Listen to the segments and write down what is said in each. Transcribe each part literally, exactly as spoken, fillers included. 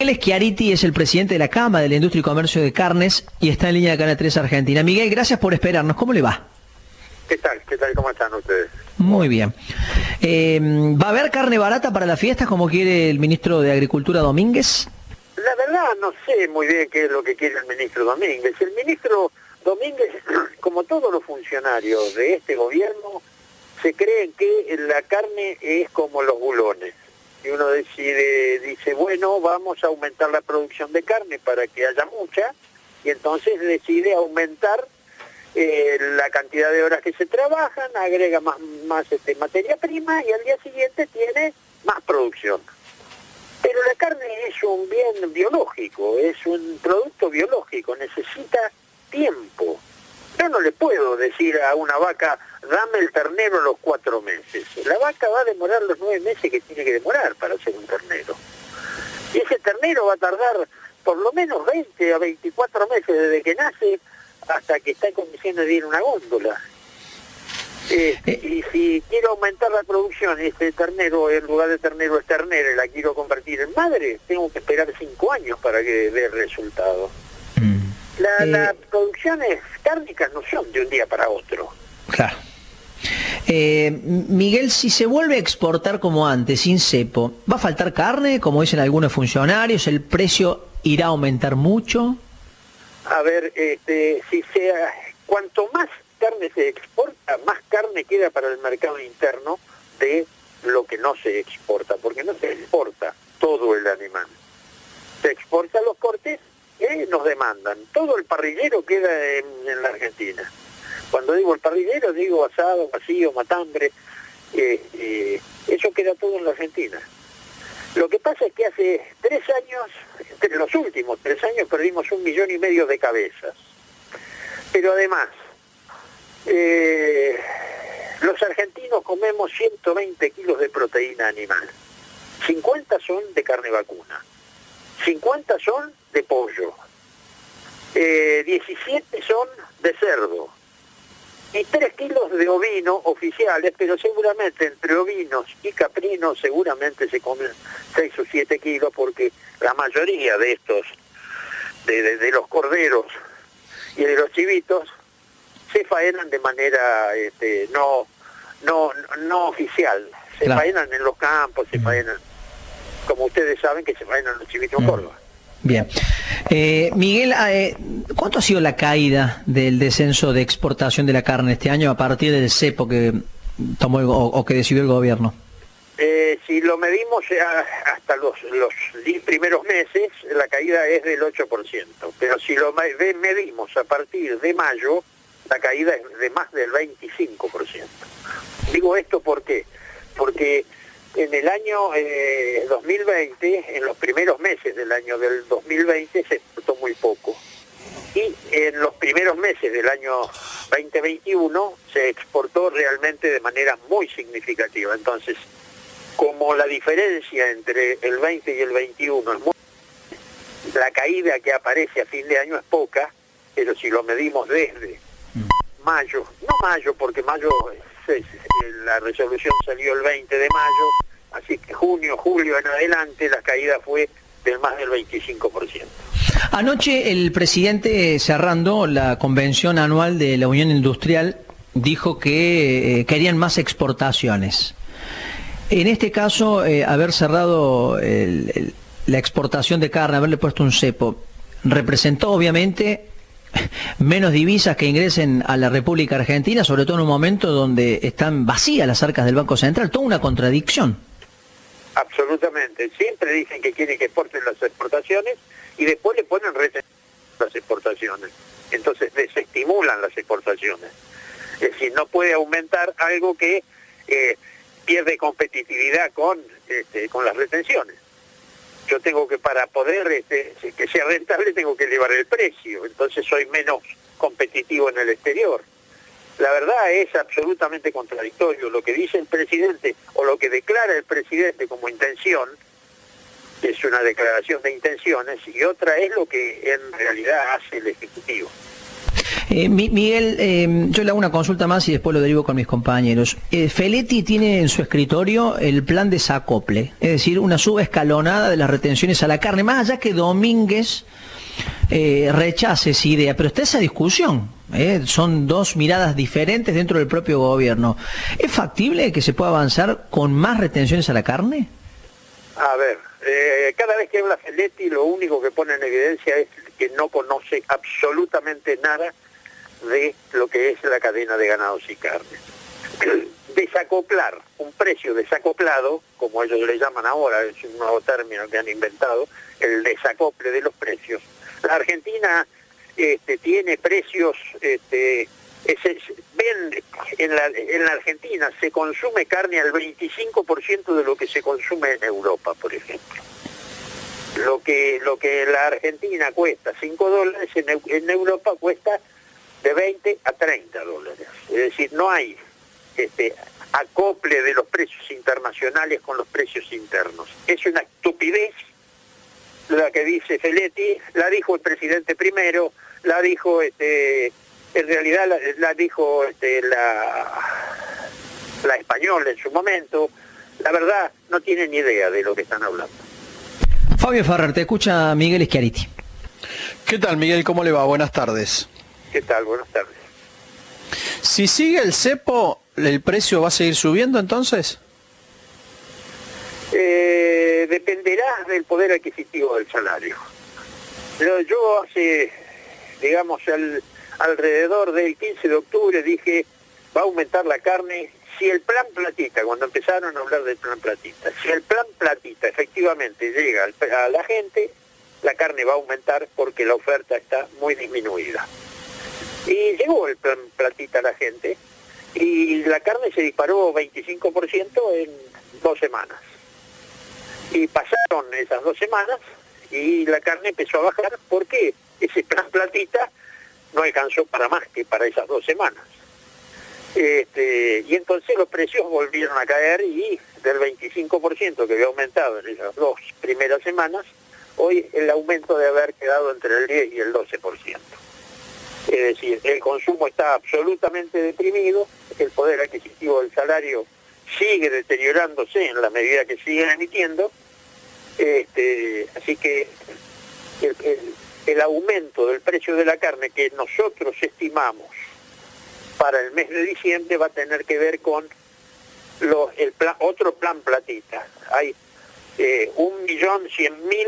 Miguel Schiariti es el presidente de la Cámara de la Industria y Comercio de Carnes y está en línea de Canal tres Argentina. Miguel, gracias por esperarnos. ¿Cómo le va? ¿Qué tal? ¿Qué tal? ¿Cómo están ustedes? Muy bien. Eh, ¿Va a haber carne barata para las fiestas como quiere el ministro de Agricultura Domínguez? La verdad no sé muy bien qué es lo que quiere el ministro Domínguez. El ministro Domínguez, como todos los funcionarios de este gobierno, se creen que la carne es como los bulones. Y uno decide, dice, bueno, vamos a aumentar la producción de carne para que haya mucha, y entonces decide aumentar eh, la cantidad de horas que se trabajan, agrega más, más este, materia prima, y al día siguiente tiene más producción. Pero la carne es un bien biológico, es un producto biológico, necesita tiempo. Yo no le puedo decir a una vaca, dame el ternero los cuatro meses. La vaca va a demorar los nueve meses que tiene que demorar para hacer un ternero. Y ese ternero va a tardar por lo menos veinte a veinticuatro meses desde que nace hasta que está en condiciones de ir a una góndola. Eh, y si quiero aumentar la producción y este ternero, en lugar de ternero es ternera, y la quiero convertir en madre, tengo que esperar cinco años para que dé resultado. La, eh, las producciones cárnicas no son de un día para otro. Claro. Eh, Miguel, si se vuelve a exportar como antes, sin cepo, ¿va a faltar carne, como dicen algunos funcionarios? ¿El precio irá a aumentar mucho? A ver, este, si sea, cuanto más carne se exporta, más carne queda para el mercado interno de lo que no se exporta, porque no se exporta todo el animal. Se exporta los cortes que nos demandan. Todo el parrillero queda en, en la Argentina. Cuando digo el parrillero, digo asado, vacío, matambre, eh, eh, eso queda todo en la Argentina. Lo que pasa es que hace tres años, entre los últimos tres años, perdimos un millón y medio de cabezas. Pero además, eh, los argentinos comemos ciento veinte kilos de proteína animal. cincuenta son de carne vacuna. cincuenta son de pollo, eh, diecisiete son de cerdo y tres kilos de ovino oficiales, pero seguramente entre ovinos y caprinos seguramente se comen seis o siete kilos, porque la mayoría de estos, de, de, de los corderos y de los chivitos, se faenan de manera este, no, no, no oficial, se claro. faenan en los campos, se faenan, como ustedes saben que se faenan los chivitos en mm. Córdoba. Bien. Eh, Miguel, eh, ¿cuánto ha sido la caída del descenso de exportación de la carne este año a partir del cepo que tomó el, o, o que decidió el gobierno? Eh, si lo medimos hasta los, los primeros meses, la caída es del ocho por ciento, pero si lo medimos a partir de mayo, la caída es de más del veinticinco por ciento. Digo esto ¿por qué? Porque en el año eh, dos mil veinte, en los primeros meses del año del dos mil veinte, se exportó muy poco. Y en los primeros meses del año veinte veintiuno se exportó realmente de manera muy significativa. Entonces, como la diferencia entre el veinte y el veintiuno es muy... la caída que aparece a fin de año es poca, pero si lo medimos desde mayo, no mayo, porque mayo... la resolución salió el veinte de mayo, así que junio, julio en adelante la caída fue del más del veinticinco por ciento. Anoche el presidente, cerrando la convención anual de la Unión Industrial, dijo que eh, querían más exportaciones. En este caso, eh, haber cerrado el, el, la exportación de carne, haberle puesto un cepo, representó obviamente menos divisas que ingresen a la República Argentina, sobre todo en un momento donde están vacías las arcas del Banco Central, toda una contradicción. Absolutamente, siempre dicen que quieren que exporten las exportaciones y después le ponen retención a las exportaciones, entonces desestimulan las exportaciones. Es decir, no puede aumentar algo que eh, pierde competitividad con, este, con las retenciones. Yo tengo que, para poder este, que sea rentable, tengo que elevar el precio, entonces soy menos competitivo en el exterior. La verdad es absolutamente contradictorio lo que dice el presidente o lo que declara el presidente como intención, que es una declaración de intenciones, y otra es lo que en realidad hace el Ejecutivo. Eh, Miguel, eh, yo le hago una consulta más y después lo derivo con mis compañeros. Eh, Feletti tiene en su escritorio el plan de desacople, es decir, una subescalonada de las retenciones a la carne, más allá que Domínguez eh, rechace esa idea, pero está esa discusión. Eh, son dos miradas diferentes dentro del propio gobierno. ¿Es factible que se pueda avanzar con más retenciones a la carne? A ver, eh, cada vez que habla Feletti lo único que pone en evidencia es que no conoce absolutamente nada de lo que es la cadena de ganados y carnes. Desacoplar, un precio desacoplado, como ellos le llaman ahora, es un nuevo término que han inventado, el desacople de los precios. La Argentina este, tiene precios, este, es, es, ven, en la, en la Argentina se consume carne al veinticinco por ciento de lo que se consume en Europa, por ejemplo. Lo que, lo que la Argentina cuesta cinco dólares, en, en Europa cuesta de veinte a treinta dólares. Es decir, no hay este, acople de los precios internacionales con los precios internos. Es una estupidez la que dice Feletti, la dijo el presidente primero, la dijo, este, en realidad la, la dijo este, la, la española en su momento. La verdad, no tienen ni idea de lo que están hablando. Fabio Ferrer, te escucha Miguel Schiaretti. ¿Qué tal, Miguel? ¿Cómo le va? Buenas tardes. ¿Qué tal? Buenas tardes. Si sigue el cepo, ¿el precio va a seguir subiendo entonces? Eh, dependerá del poder adquisitivo del salario. Yo, yo hace, digamos, al, alrededor del quince de octubre dije, va a aumentar la carne. Si el plan Platita, cuando empezaron a hablar del plan Platita, si el plan Platita efectivamente llega a la gente, la carne va a aumentar porque la oferta está muy disminuida. Y llegó el plan Platita a la gente y la carne se disparó veinticinco por ciento en dos semanas. Y pasaron esas dos semanas y la carne empezó a bajar porque ese plan Platita no alcanzó para más que para esas dos semanas. Este, y entonces los precios volvieron a caer y del veinticinco por ciento que había aumentado en esas dos primeras semanas, hoy el aumento debe haber quedado entre el diez y el doce por ciento. Es decir, el consumo está absolutamente deprimido, el poder adquisitivo del salario sigue deteriorándose en la medida que siguen emitiendo, este, así que el, el, el aumento del precio de la carne que nosotros estimamos para el mes de diciembre va a tener que ver con los, el plan, otro plan Platita. Hay eh, un millón cien mil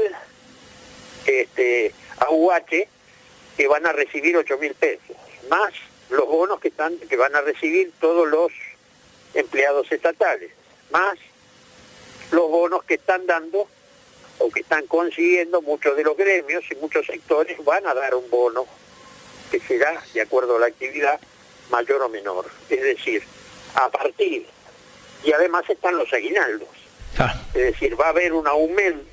este, A U H que van a recibir ocho mil pesos, más los bonos que están que van a recibir todos los empleados estatales, más los bonos que están dando o que están consiguiendo muchos de los gremios y muchos sectores van a dar un bono que será de acuerdo a la actividad mayor o menor, es decir, a partir, y además están los aguinaldos, ah. es decir, va a haber un aumento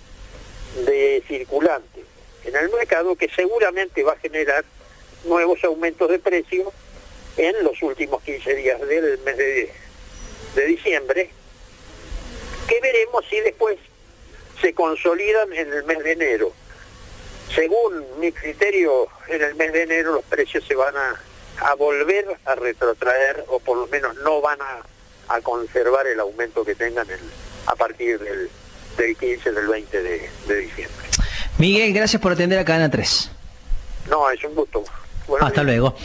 de circulantes en el mercado que seguramente va a generar nuevos aumentos de precio en los últimos quince días del mes de, de diciembre, que veremos si después se consolidan en el mes de enero. Según mi criterio, en el mes de enero los precios se van a a volver a retrotraer, o por lo menos no van a, a conservar el aumento que tengan el, a partir del, del quince, del veinte de, de diciembre. Miguel, gracias por atender a Cadena tres. No, es un gusto. Buenos Hasta días. luego.